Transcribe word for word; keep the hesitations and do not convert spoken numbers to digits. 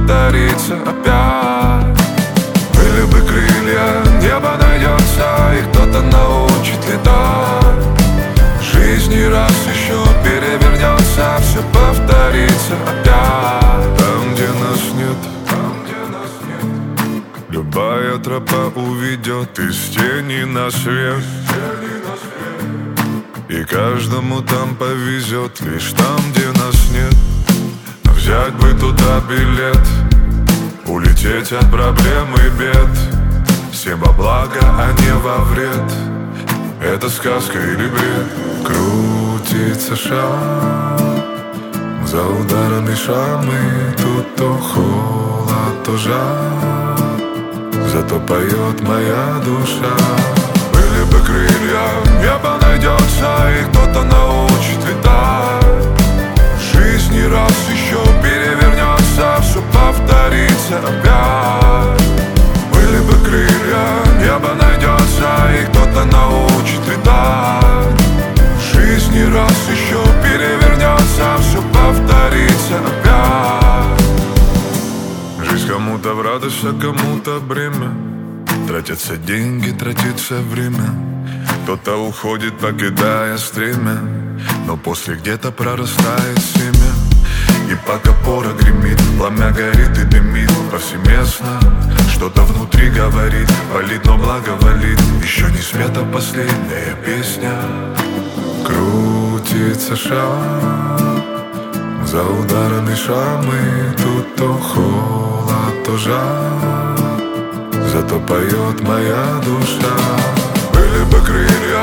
повторится опять. Были бы крылья, небо найдется, и кто-то научит летать. Жизнь не раз еще перевернется, все повторится опять. Там, где нас нет, там, где нас нет, любая тропа уведет из тени на свет. И каждому там повезет, лишь там, где нас нет. Взять бы туда билет, улететь от проблем и бед. Всем во благо, а не во вред. Это сказка или бред? Крутится шар за ударами шрамы. Тут то холод, то жар, зато поет моя душа. Были бы крылья, небо найдется, и кто-то научит летать. Жизнь не раз еще перевернется, все повторится опять. Были бы крылья, небо найдется, и кто-то научит летать. Жизнь не раз еще перевернется, все повторится опять. Жизнь кому-то в радость, а кому-то бремя. Тратятся деньги, тратится время. Кто-то уходит, покидая стремя, но после где-то прорастает семя. И пока пора гремит, пламя горит и дымит повсеместно. Что-то внутри говорит, болит, но благоволит. Еще не спета последняя песня. Крутится шар за ударами шрамы. Тут то холод, то жар, зато поет моя душа. Были бы крылья,